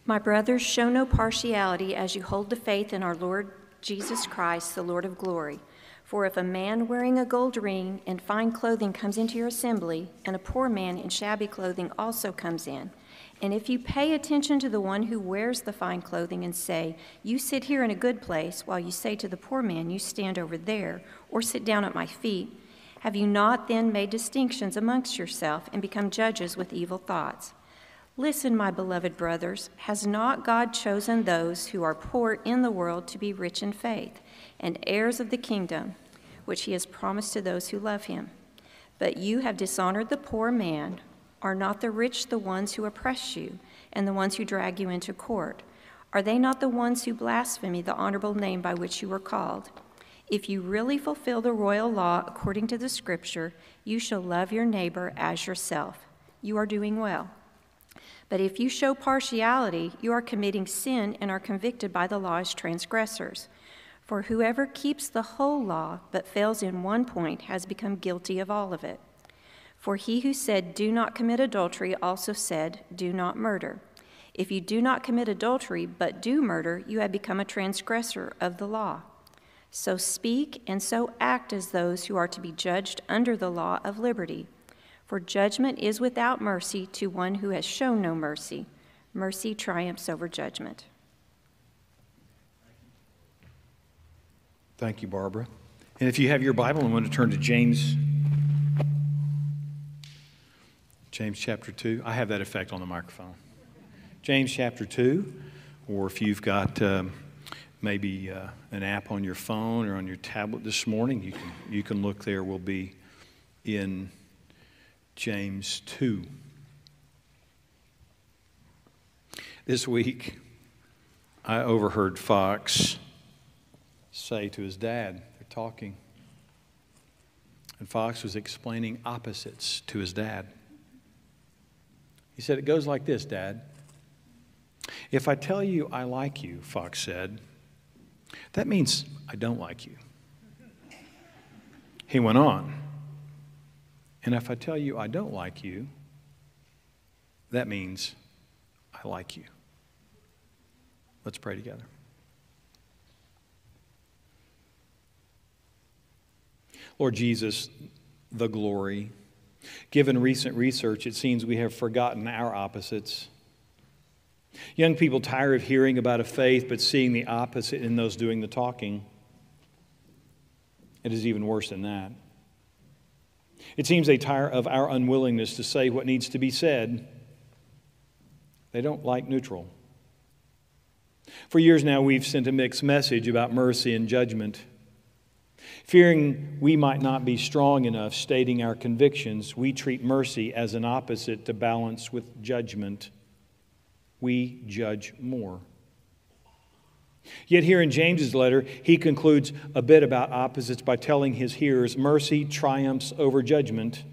My brothers, show no partiality as you hold the faith in our Lord Jesus Christ, the Lord of glory. For if a man wearing a gold ring and fine clothing comes into your assembly, and a poor man in shabby clothing also comes in, and if you pay attention to the one who wears the fine clothing and say, "You sit here in a good place," while you say to the poor man, "You stand over there," or "Sit down at my feet," have you not then made distinctions amongst yourself and become judges with evil thoughts? Listen, my beloved brothers, has not God chosen those who are poor in the world to be rich in faith and heirs of the kingdom, which he has promised to those who love him? But you have dishonored the poor man. Are not the rich the ones who oppress you and the ones who drag you into court? Are they not the ones who blaspheme the honorable name by which you were called? If you really fulfill the royal law according to the scripture, you shall love your neighbor as yourself. You are doing well. But if you show partiality, you are committing sin and are convicted by the law as transgressors. For whoever keeps the whole law but fails in one point has become guilty of all of it. For he who said, "Do not commit adultery," also said, "Do not murder." If you do not commit adultery but do murder, you have become a transgressor of the law. So speak and so act as those who are to be judged under the law of liberty. For judgment is without mercy to one who has shown no mercy. Mercy triumphs over judgment. Thank you, Barbara. And if you have your Bible and want to turn to James chapter 2, I have that effect on the microphone. James chapter 2, or if you've got maybe an app on your phone or on your tablet this morning, you can look there. We'll be in James 2. This week, I overheard Fox say to his dad, they're talking, and Fox was explaining opposites to his dad. He said, "It goes like this, Dad. If I tell you I like you," Fox said, "that means I don't like you." He went on, "And if I tell you I don't like you, that means I like you." Let's pray together. Lord Jesus, the glory. Given recent research, it seems we have forgotten our opposites. Young people tire of hearing about a faith but seeing the opposite in those doing the talking. It is even worse than that. It seems they tire of our unwillingness to say what needs to be said. They don't like neutral. For years now, we've sent a mixed message about mercy and judgment. Fearing we might not be strong enough stating our convictions, we treat mercy as an opposite to balance with judgment. We judge more. Yet here in James's letter, he concludes a bit about opposites by telling his hearers, mercy triumphs over judgment.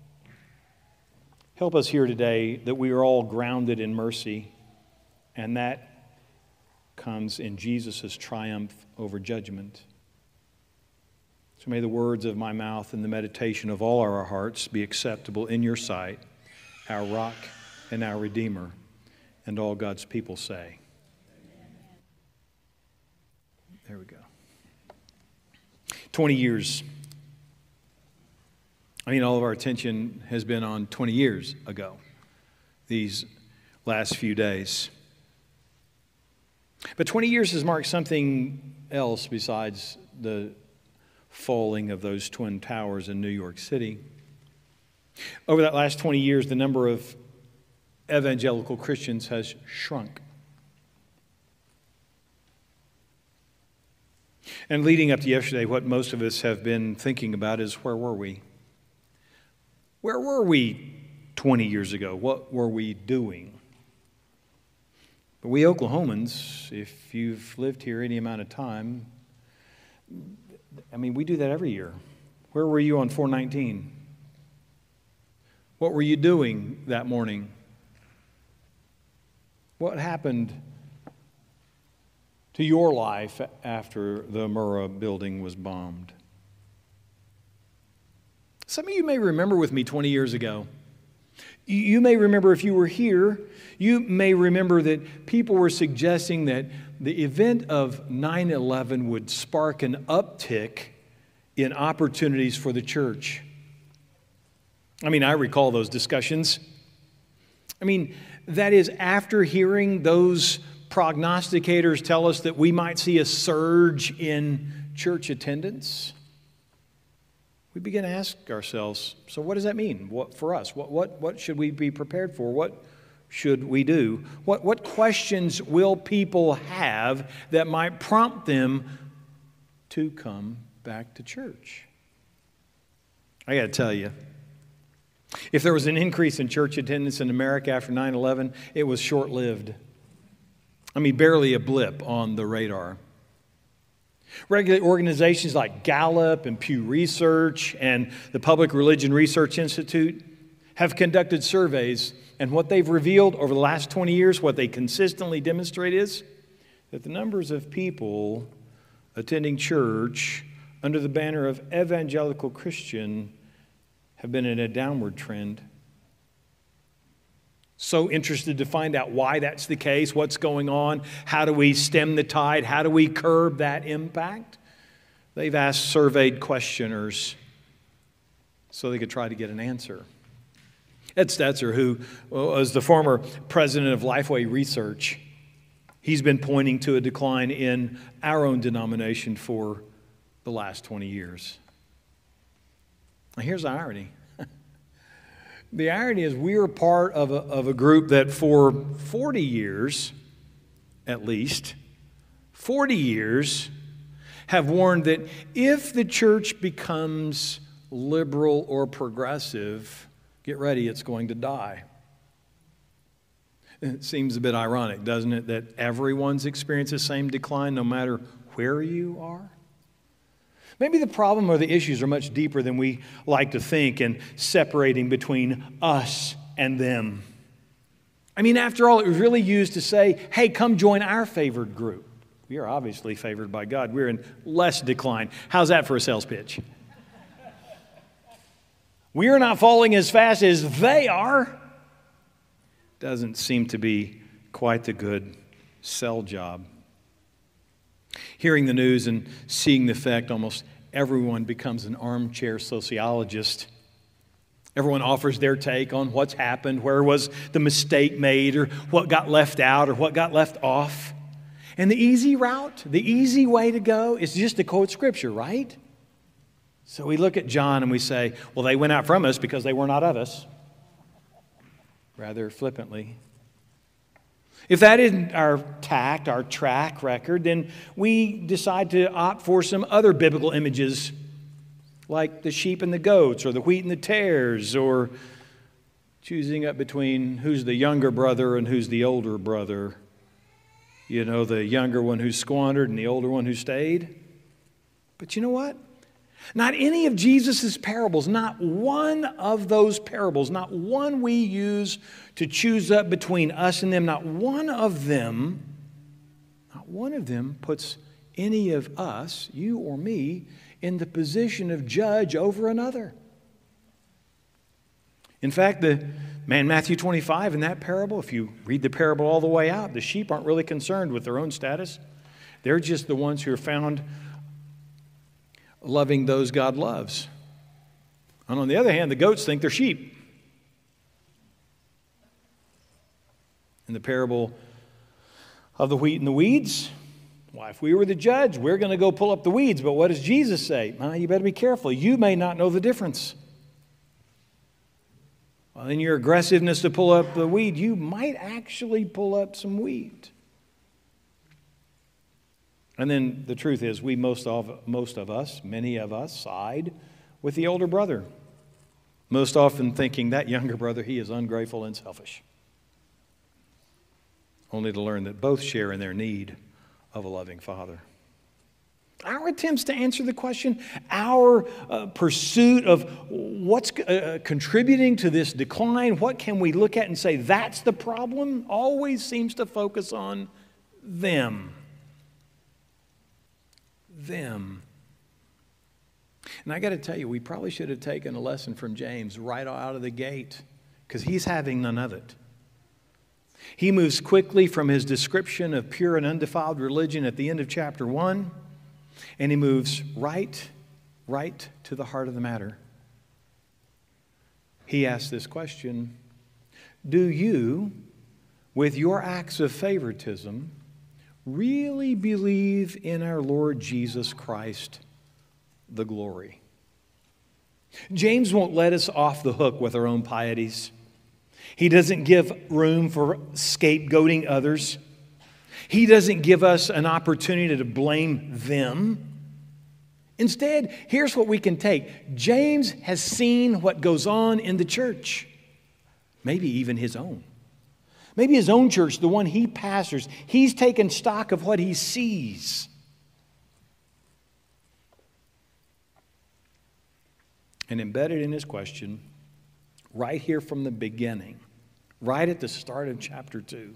Help us here today that we are all grounded in mercy, and that comes in Jesus' triumph over judgment. So may the words of my mouth and the meditation of all our hearts be acceptable in your sight, our rock and our Redeemer, and all God's people say. There we go. 20 years. All of our attention has been on 20 years ago, these last few days. But 20 years has marked something else besides the falling of those Twin Towers in New York City. Over that last 20 years, the number of evangelical Christians has shrunk. And leading up to yesterday, what most of us have been thinking about is, where were we? Where were we 20 years ago? What were we doing? But we Oklahomans, if you've lived here any amount of time, we do that every year. Where were you on 4/19? What were you doing that morning? What happened to your life after the Murrah building was bombed? Some of you may remember with me 20 years ago. You may remember, if you were here, you may remember that people were suggesting that the event of 9/11 would spark an uptick in opportunities for the church. I mean, I recall those discussions. I mean, that is after hearing those prognosticators tell us that we might see a surge in church attendance. We begin to ask ourselves, so what does that mean for us? What should we be prepared for? What should we do? What questions will people have that might prompt them to come back to church? I got to tell you, if there was an increase in church attendance in America after 9/11, it was short-lived. I mean, barely a blip on the radar. Regular organizations like Gallup and Pew Research and the Public Religion Research Institute have conducted surveys, and what they've revealed over the last 20 years, what they consistently demonstrate is that the numbers of people attending church under the banner of evangelical Christian have been in a downward trend. So interested to find out why that's the case, what's going on, how do we stem the tide, how do we curb that impact? They've asked surveyed questioners so they could try to get an answer. Ed Stetzer, who was the former president of Lifeway Research, he's been pointing to a decline in our own denomination for the last 20 years. Now, here's the irony. The irony is we are part of a group that for 40 years, at least, 40 years, have warned that if the church becomes liberal or progressive, get ready, it's going to die. It seems a bit ironic, doesn't it, that everyone's experienced the same decline no matter where you are? Maybe the problem or the issues are much deeper than we like to think in separating between us and them. I mean, after all, it was really used to say, hey, come join our favored group. We are obviously favored by God. We're in less decline. How's that for a sales pitch? We are not falling as fast as they are. Doesn't seem to be quite the good sell job. Hearing the news and seeing the effect, almost everyone becomes an armchair sociologist. Everyone offers their take on what's happened, where was the mistake made, or what got left out, or what got left off. And the easy route, the easy way to go is just to quote Scripture, right? So we look at John and we say, well, they went out from us because they were not of us, rather flippantly. If that isn't our tact, our track record, then we decide to opt for some other biblical images like the sheep and the goats or the wheat and the tares, or choosing up between who's the younger brother and who's the older brother. You know, the younger one who squandered and the older one who stayed. But you know what? Not any of Jesus' parables, not one of those parables, not one we use to choose up between us and them, not one of them puts any of us, you or me, in the position of judge over another. In fact, the man, Matthew 25, in that parable, if you read the parable all the way out, the sheep aren't really concerned with their own status. They're just the ones who are found loving those God loves. And on the other hand, the goats think they're sheep. In the parable of the wheat and the weeds, why, if we were the judge, we're going to go pull up the weeds. But what does Jesus say? You better be careful. You may not know the difference. Well, in your aggressiveness to pull up the weed, you might actually pull up some wheat. And then the truth is, most of us, many of us, side with the older brother. Most often thinking that younger brother, he is ungrateful and selfish. Only to learn that both share in their need of a loving Father. Our attempts to answer the question, our pursuit of what's contributing to this decline, what can we look at and say that's the problem, always seems to focus on them. Them. And I got to tell you, we probably should have taken a lesson from James right out of the gate because he's having none of it. He moves quickly from his description of pure and undefiled religion at the end of chapter 1, and he moves right to the heart of the matter. He asks this question: do you, with your acts of favoritism, really believe in our Lord Jesus Christ, the glory? James won't let us off the hook with our own pieties. He doesn't give room for scapegoating others. He doesn't give us an opportunity to blame them. Instead, here's what we can take. James has seen what goes on in the church, maybe even his own. Maybe his own church, the one he pastors. He's taken stock of what he sees. And embedded in his question, right here from the beginning, right at the start of chapter 2,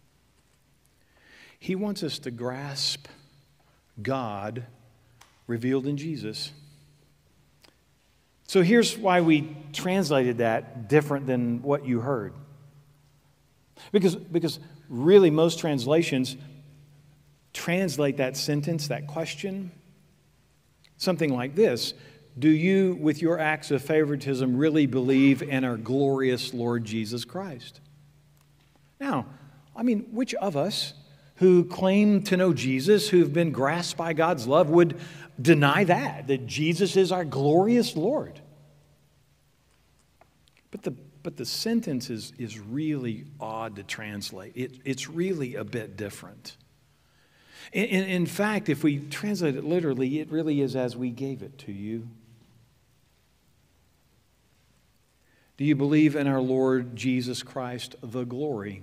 he wants us to grasp God revealed in Jesus. So here's why we translated that different than what you heard. Because really most translations translate that sentence, that question, something like this: do you, with your acts of favoritism, really believe in our glorious Lord Jesus Christ? Now, which of us who claim to know Jesus, who've been grasped by God's love, would deny that Jesus is our glorious Lord? But the sentence is really odd to translate. It's really a bit different. In fact, if we translate it literally, it really is as we gave it to you. Do you believe in our Lord Jesus Christ, the glory?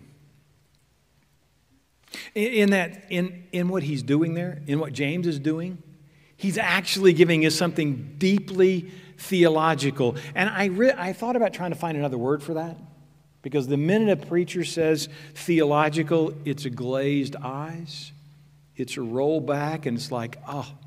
In what he's doing there, in what James is doing, he's actually giving us something deeply theological. And I thought about trying to find another word for that, because the minute a preacher says theological, it's a glazed eyes, it's a roll back, and it's like,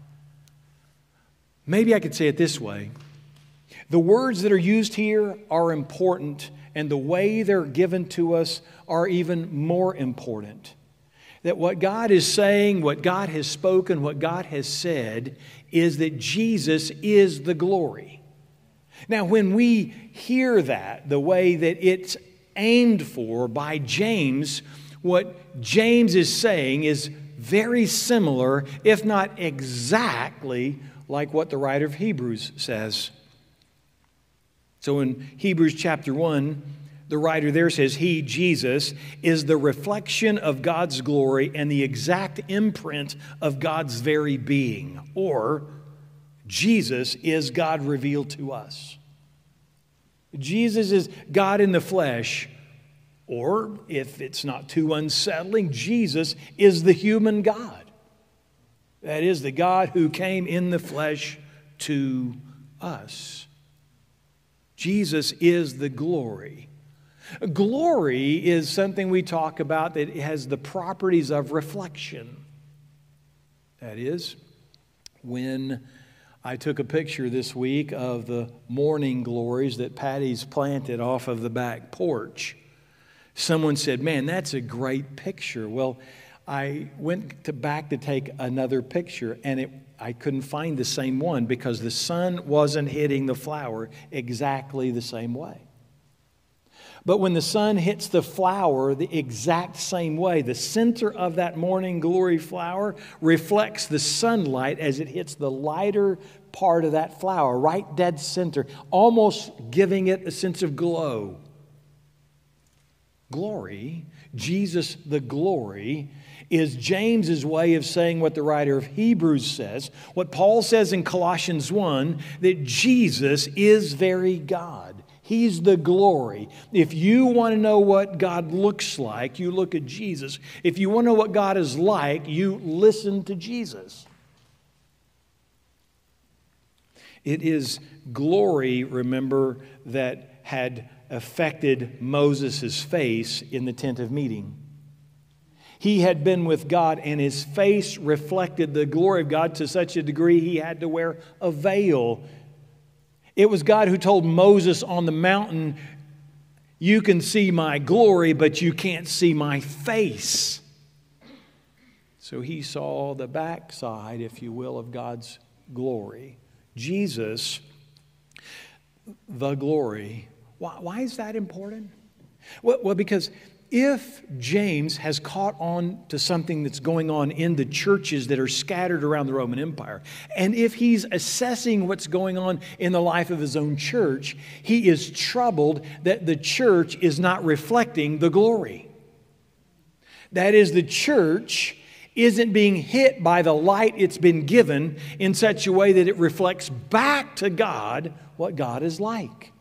maybe I could say it this way. The words that are used here are important, and the way they're given to us are even more important. That what God is saying, what God has spoken, what God has said, is that Jesus is the glory. Now, when we hear that, the way that it's aimed for by James, what James is saying is very similar, if not exactly, like what the writer of Hebrews says. So in Hebrews chapter 1, the writer there says, He, Jesus, is the reflection of God's glory and the exact imprint of God's very being. Or, Jesus is God revealed to us. Jesus is God in the flesh. Or, if it's not too unsettling, Jesus is the human God. That is, the God who came in the flesh to us. Jesus is the glory. Glory is something we talk about that has the properties of reflection. That is, when I took a picture this week of the morning glories that Patty's planted off of the back porch, someone said, "Man, that's a great picture." Well, I went back to take another picture, and I couldn't find the same one because the sun wasn't hitting the flower exactly the same way. But when the sun hits the flower the exact same way, the center of that morning glory flower reflects the sunlight as it hits the lighter part of that flower, right dead center, almost giving it a sense of glow. Glory, Jesus the glory, is James's way of saying what the writer of Hebrews says, what Paul says in Colossians 1, that Jesus is very God. He's the glory. If you want to know what God looks like, you look at Jesus. If you want to know what God is like, you listen to Jesus. It is glory, remember, that had affected Moses' face in the tent of meeting. He had been with God, and his face reflected the glory of God to such a degree he had to wear a veil. It was God who told Moses on the mountain, You can see my glory, but you can't see my face. So he saw the backside, if you will, of God's glory. Jesus, the glory. Why is that important? Well, because if James has caught on to something that's going on in the churches that are scattered around the Roman Empire, and if he's assessing what's going on in the life of his own church, he is troubled that the church is not reflecting the glory. That is, the church isn't being hit by the light it's been given in such a way that it reflects back to God what God is like.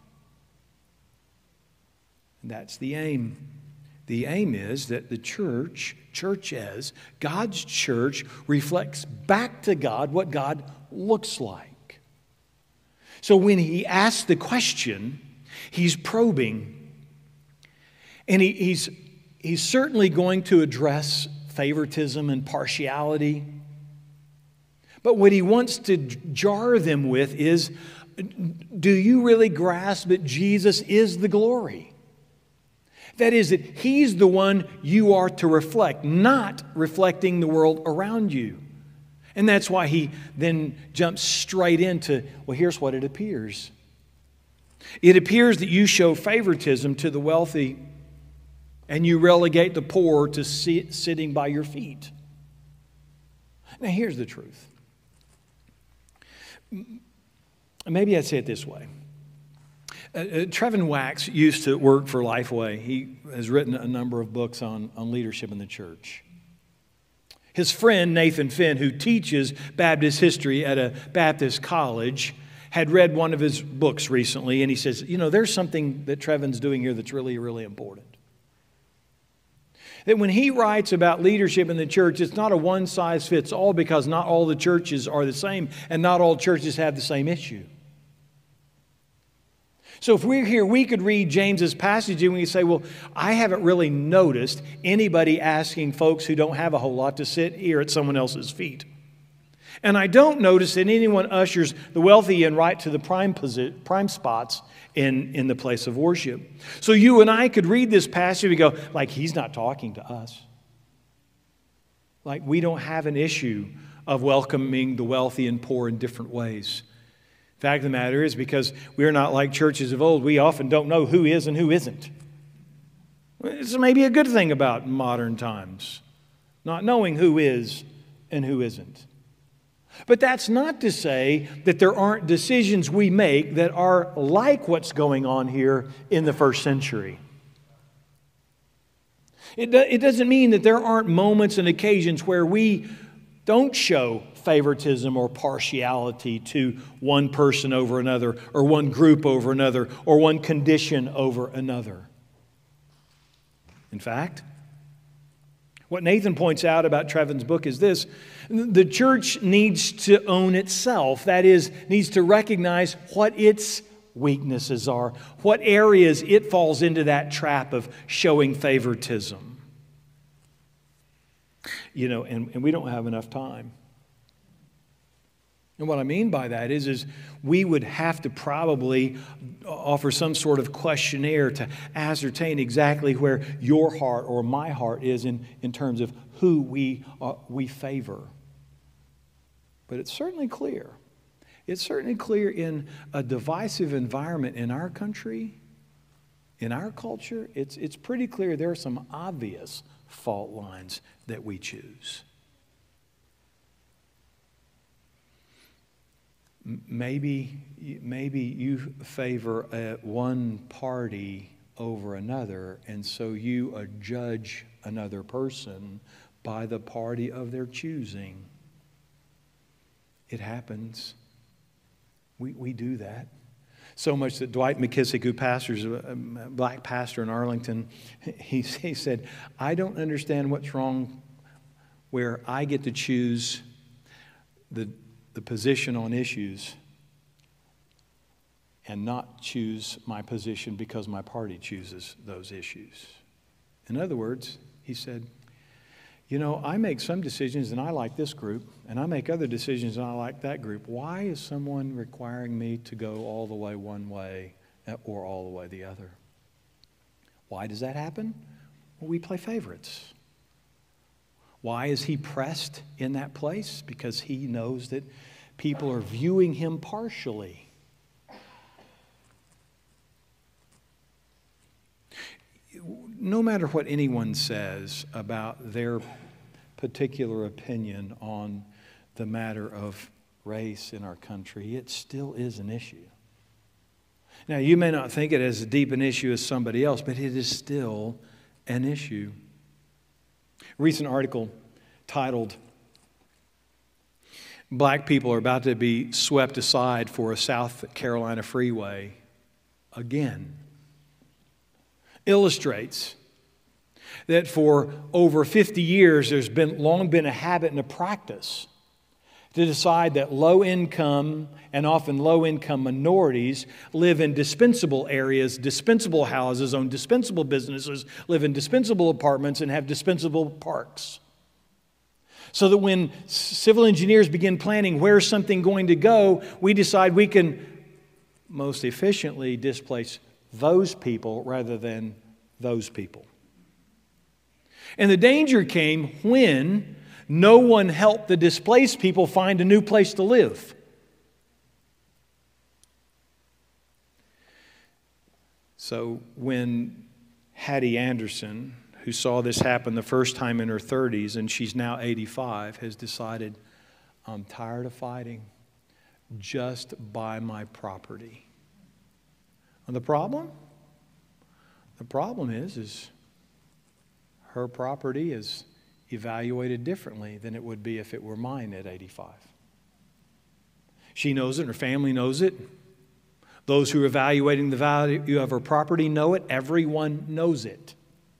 And that's the aim. The aim is that the church as God's church, reflects back to God what God looks like. So when he asks the question, he's probing. And he's certainly going to address favoritism and partiality. But what he wants to jar them with is, do you really grasp that Jesus is the glory? That is, that he's the one you are to reflect, not reflecting the world around you. And that's why he then jumps straight into, well, here's what it appears. It appears that you show favoritism to the wealthy and you relegate the poor to sitting by your feet. Now, here's the truth. Maybe I'd say it this way. Trevin Wax used to work for Lifeway. He has written a number of books on leadership in the church. His friend, Nathan Finn, who teaches Baptist history at a Baptist college, had read one of his books recently, and he says, there's something that Trevin's doing here that's really, really important. That when he writes about leadership in the church, it's not a one-size-fits-all, because not all the churches are the same, and not all churches have the same issue. So if we're here, we could read James's passage and we say, well, I haven't really noticed anybody asking folks who don't have a whole lot to sit here at someone else's feet. And I don't notice that anyone ushers the wealthy in right to the prime spots in the place of worship. So you and I could read this passage and go, like, he's not talking to us. Like, we don't have an issue of welcoming the wealthy and poor in different ways. The fact of the matter is, because we're not like churches of old, we often don't know who is and who isn't. It's maybe a good thing about modern times, not knowing who is and who isn't. But that's not to say that there aren't decisions we make that are like what's going on here in the first century. It doesn't mean that there aren't moments and occasions where we don't show favoritism or partiality to one person over another, or one group over another, or one condition over another. In fact, what Nathan points out about Trevin's book is this: the church needs to own itself. That is, needs to recognize what its weaknesses are, what areas it falls into that trap of showing favoritism. And we don't have enough time. And what I mean by that is we would have to probably offer some sort of questionnaire to ascertain exactly where your heart or my heart is in terms of who we favor. But it's certainly clear. It's certainly clear in a divisive environment in our country, in our culture, it's pretty clear there are some obvious fault lines that we choose. Maybe you favor one party over another, and so you judge another person by the party of their choosing. It happens. We do that. So much that Dwight McKissick, who pastors a black pastor in Arlington, he said, I don't understand what's wrong where I get to choose the position on issues and not choose my position because my party chooses those issues. In other words, he said, I make some decisions and I like this group, and I make other decisions and I like that group. Why is someone requiring me to go all the way one way or all the way the other? Why does that happen? Well, we play favorites. Why is he pressed in that place? Because he knows that people are viewing him partially. No matter what anyone says about their particular opinion on the matter of race in our country, it still is an issue. Now, you may not think it as deep an issue as somebody else, but it is still an issue. A recent article titled, "Black People are about to be swept aside for a South Carolina freeway again," illustrates that for over 50 years there's long been a habit and a practice to decide that low-income and often low-income minorities live in dispensable areas, dispensable houses, own dispensable businesses, live in dispensable apartments, and have dispensable parks. So that when civil engineers begin planning where's something going to go, we decide we can most efficiently displace those people rather than those people. And the danger came when no one helped the displaced people find a new place to live. So when Hattie Anderson, who saw this happen the first time in her 30s, and she's now 85, has decided, I'm tired of fighting, just buy my property. And the problem? The problem is her property is evaluated differently than it would be if it were mine at 85. She knows it, her family knows it. Those who are evaluating the value of her property know it. Everyone knows it.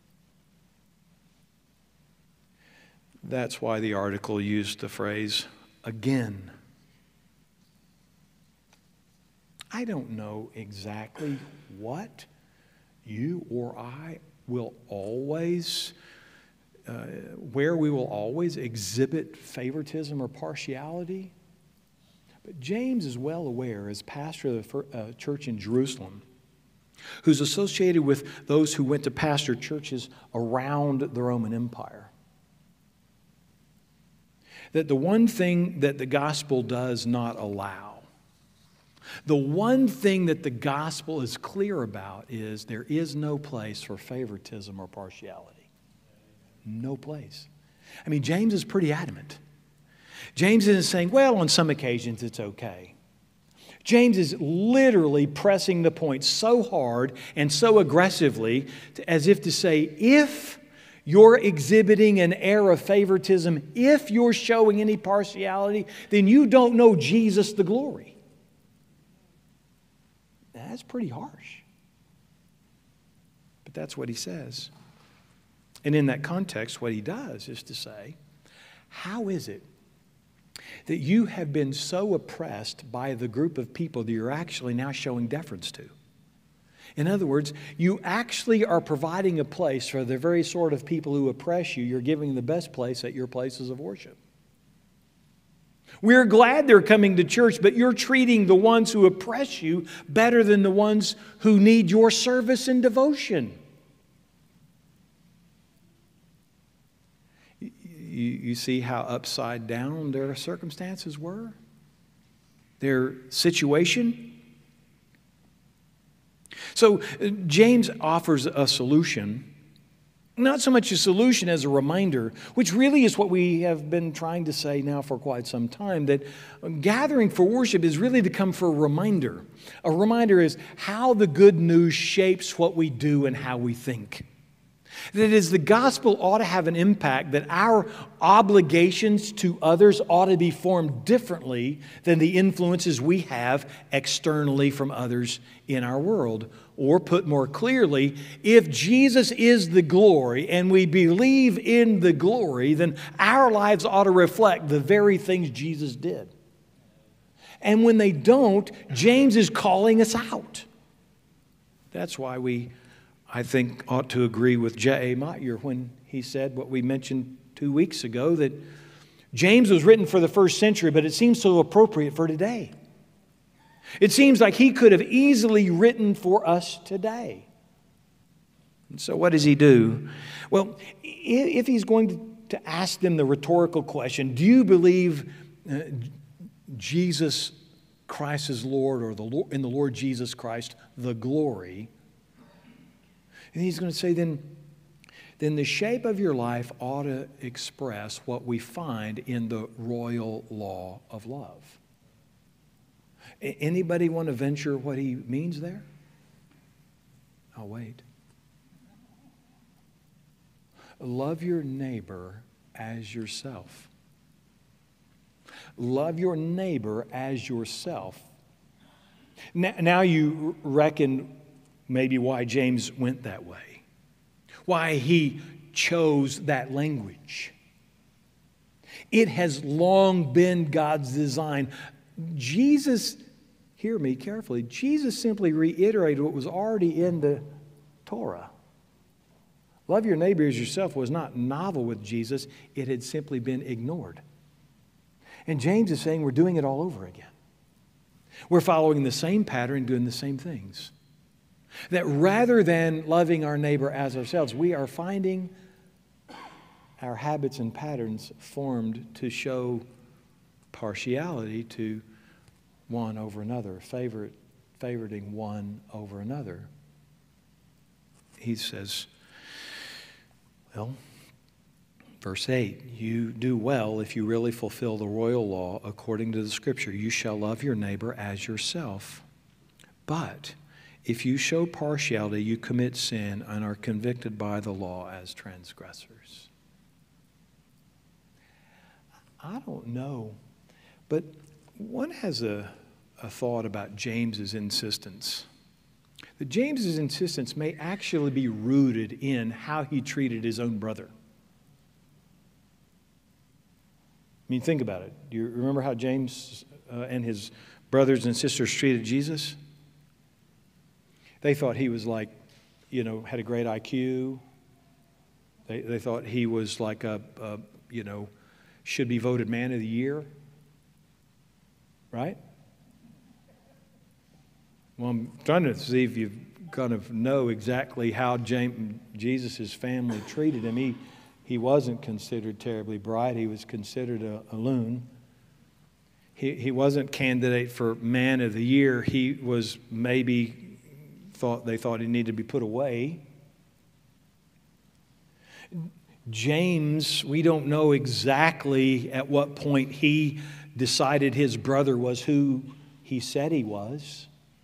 That's why the article used the phrase, again. I don't know exactly what you or I will always where we will always exhibit favoritism or partiality. But James is well aware, as pastor of the church in Jerusalem, who's associated with those who went to pastor churches around the Roman Empire, that the one thing that the gospel does not allow, the one thing that the gospel is clear about is there is no place for favoritism or partiality. No place. I mean, James is pretty adamant. James isn't saying, well, on some occasions it's okay. James is literally pressing the point so hard and so aggressively as if to say, if you're exhibiting an air of favoritism, if you're showing any partiality, then you don't know Jesus the glory. That's pretty harsh. But that's what he says. And in that context, what he does is to say, how is it that you have been so oppressed by the group of people that you're actually now showing deference to? In other words, you actually are providing a place for the very sort of people who oppress you. You're giving the best place at your places of worship. We're glad they're coming to church, but you're treating the ones who oppress you better than the ones who need your service and devotion. You see how upside down their circumstances were? Their situation? So James offers a solution, not so much a solution as a reminder, which really is what we have been trying to say now for quite some time, that gathering for worship is really to come for a reminder. A reminder is how the good news shapes what we do and how we think. That is, the gospel ought to have an impact, that our obligations to others ought to be formed differently than the influences we have externally from others in our world. Or put more clearly, if Jesus is the glory and we believe in the glory, then our lives ought to reflect the very things Jesus did. And when they don't, James is calling us out. That's why we, I think, ought to agree with J.A. Motyer when he said what we mentioned 2 weeks ago, that James was written for the first century, but it seems so appropriate for today. It seems like he could have easily written for us today. And so what does he do? Well, if he's going to ask them the rhetorical question, do you believe Jesus Christ is Lord, or in the Lord Jesus Christ, the glory? And he's going to say, then the shape of your life ought to express what we find in the royal law of love. Anybody want to venture what he means there? I'll wait. Love your neighbor as yourself. Love your neighbor as yourself. Now you reckon maybe why James went that way, why he chose that language. It has long been God's design. Jesus, hear me carefully, Jesus simply reiterated what was already in the Torah. Love your neighbor as yourself was not novel with Jesus. It had simply been ignored. And James is saying we're doing it all over again. We're following the same pattern, doing the same things. That rather than loving our neighbor as ourselves, we are finding our habits and patterns formed to show partiality to one over another, favoriting one over another. He says, well, verse 8, you do well if you really fulfill the royal law according to the Scripture. You shall love your neighbor as yourself. But if you show partiality, you commit sin and are convicted by the law as transgressors. I don't know, but one has a thought about James's insistence. That James's insistence may actually be rooted in how he treated his own brother. I mean, think about it. Do you remember how James and his brothers and sisters treated Jesus? They thought he was like, had a great IQ. They thought he was like should be voted man of the year. Right? Well, I'm trying to see if you kind of know exactly how Jesus' family treated him. He wasn't considered terribly bright. He was considered a loon. He wasn't candidate for man of the year. He was maybe they thought he needed to be put away. James, we don't know exactly at what point he decided his brother was who he said he was.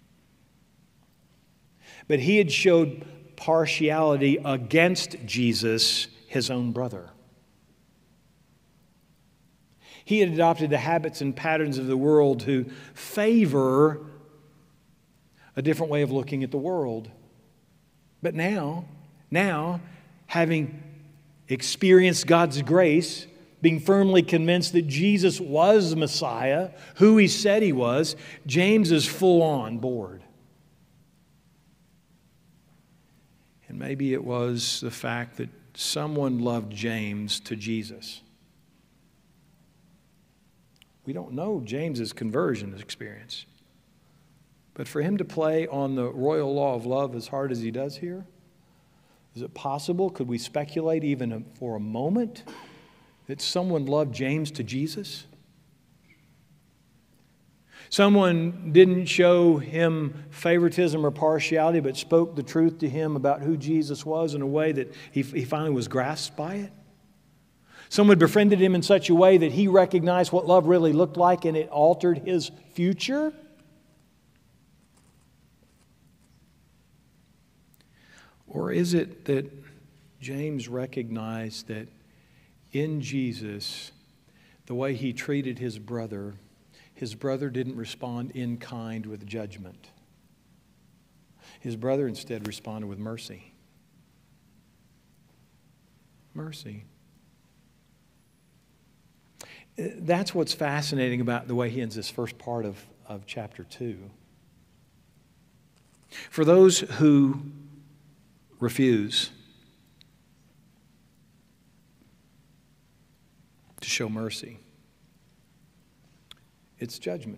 But he had showed partiality against Jesus, his own brother. He had adopted the habits and patterns of the world to favor a different way of looking at the world. But now, having experienced God's grace, being firmly convinced that Jesus was the Messiah, who he said he was, James is full on board. And maybe it was the fact that someone loved James to Jesus. We don't know James's conversion experience. But for him to play on the royal law of love as hard as he does here, is it possible? Could we speculate even for a moment that someone loved James to Jesus? Someone didn't show him favoritism or partiality, but spoke the truth to him about who Jesus was in a way that he finally was grasped by it? Someone befriended him in such a way that he recognized what love really looked like and it altered his future? Or is it that James recognized that in Jesus, the way he treated his brother didn't respond in kind with judgment. His brother instead responded with mercy. Mercy. That's what's fascinating about the way he ends this first part of chapter 2. For those who refuse to show mercy, it's judgment.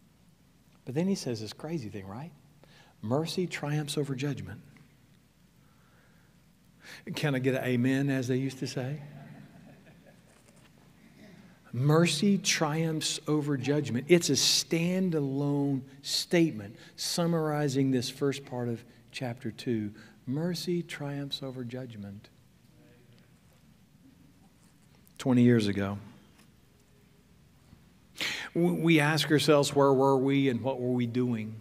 But then he says this crazy thing, right? Mercy triumphs over judgment. Can I get an amen, as they used to say? Mercy triumphs over judgment. It's a standalone statement summarizing this first part of chapter 2. Mercy triumphs over judgment. 20 years ago, we ask ourselves, where were we and what were we doing?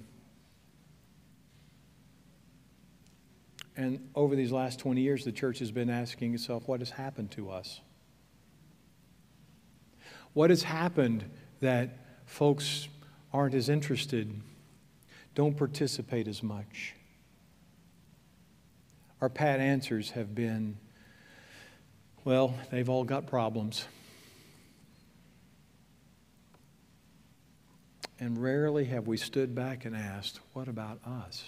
And over these last 20 years, the church has been asking itself, what has happened to us? What has happened that folks aren't as interested, don't participate as much? Our pat answers have been, well, they've all got problems. And rarely have we stood back and asked, what about us?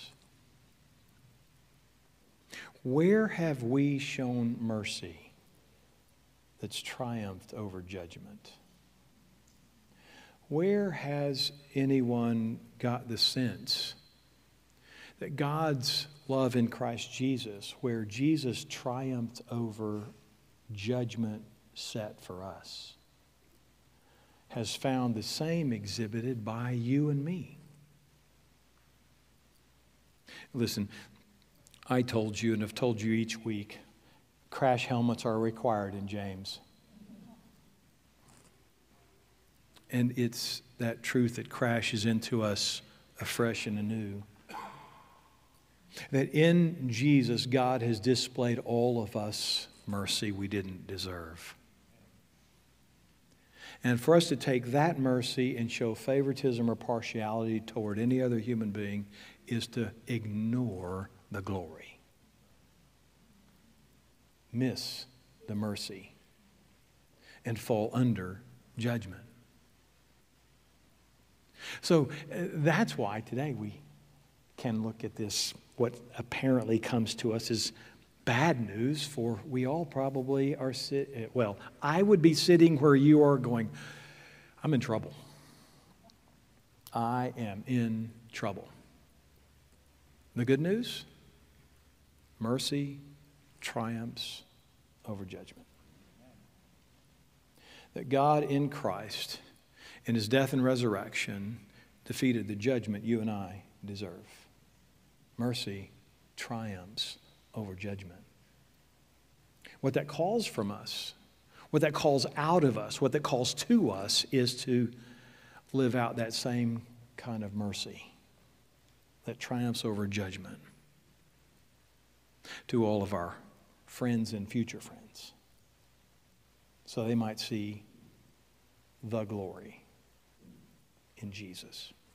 Where have we shown mercy that's triumphed over judgment? Where has anyone got the sense that God's love in Christ Jesus, where Jesus triumphed over judgment set for us, has found the same exhibited by you and me? Listen, I told you and have told you each week, crash helmets are required in James. And it's that truth that crashes into us afresh and anew. That in Jesus, God has displayed all of us mercy we didn't deserve. And for us to take that mercy and show favoritism or partiality toward any other human being is to ignore the glory. Miss the mercy and fall under judgment. So that's why today we can look at this, what apparently comes to us as bad news, for we all probably are, I would be sitting where you are going, I'm in trouble. I am in trouble. The good news? Mercy triumphs over judgment. That God in Christ, in His death and resurrection, defeated the judgment you and I deserve. Mercy triumphs over judgment. What that calls from us, what that calls out of us, what that calls to us is to live out that same kind of mercy that triumphs over judgment to all of our friends and future friends, so they might see the glory in Jesus.